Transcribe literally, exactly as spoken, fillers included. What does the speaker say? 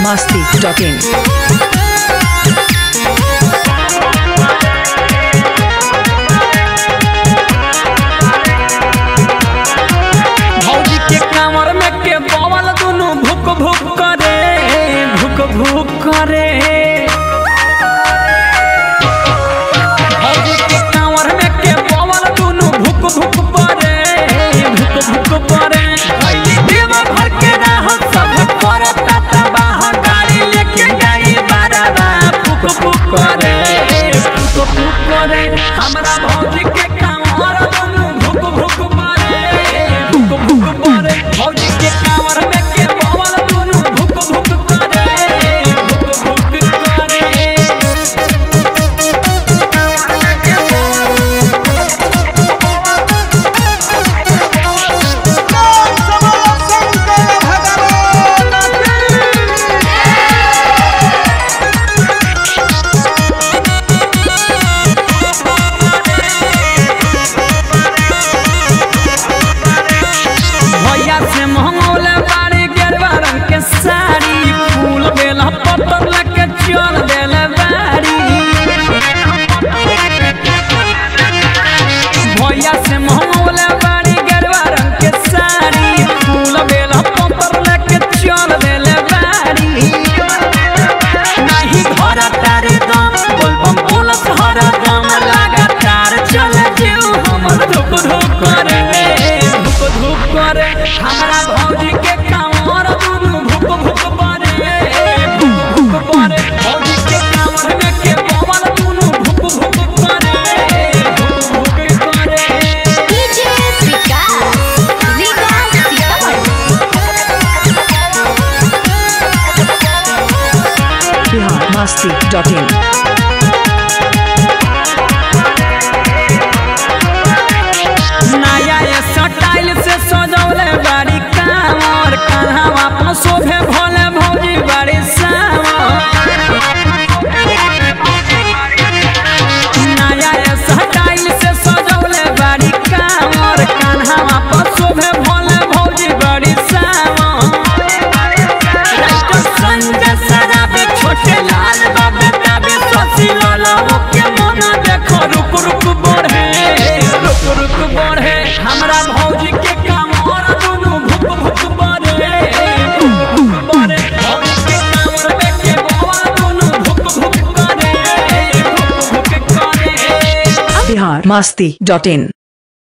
masti dot in. भौजी के कांवर में के बवल दोनों भुक भुक करे भुक भुक करे। भौजी के कांवर में के बवल दोनों भुक भुक करे भुक भुक करे। देव भर के राह सब करता तबाह गाड़ी लेके गई बाराबा भुक भुक करे भुक भुक करे। हमरा भौजी के कांवर दोनों भुक भुक करे भुक भुक करे। भौजी के कांवर में के बवल दोनों भुक भुक करे भुक भुक करे। भैया से महंगौले बाड़ी गेरवा रंग के साड़ी फूल बेला पत्तर लेके चल देले बाड़ी। भैया से महंगौले बाड़ी गेरवा रंग के साड़ी फूल बेला पत्तर लेके चल देले बाड़ी। नहीं घर तारी दम बोलबम बोलत हर दम लगातार चल जीव हमर धुक धुक करे धुक धुक करे। हमरा भौजी के कांवर दोनों भुक भुक करे भुक भुक करे। भौजी के कांवर में के बवल दोनों भुक भुक करे भुक भुक करे। DJ Vikas Vikas Bihar masti dot in. नया ये स्टाइल से सजौले बाड़ी कांवर कान्हावा पर शोभे भोले भौजी बाड़ी सावर। नया ये स्टाइल से सजौले बाड़ी कांवर कान्हावा पर शोभे भोले भौजी बाड़ी सावर। राइटर संजय सराबी छोटे लाल बाबे ताबे सोची लाला के मना देखो रुक रुक बढ़े रुक रुक बढ़े। हमरा भौजी के कांवर दोनों भुक भुक बढ़े भुक भुक बढ़े। भौजी के कांवर में के बवल दोनों भुक भुक करे भुक भुक करे। Bihar masti dot in.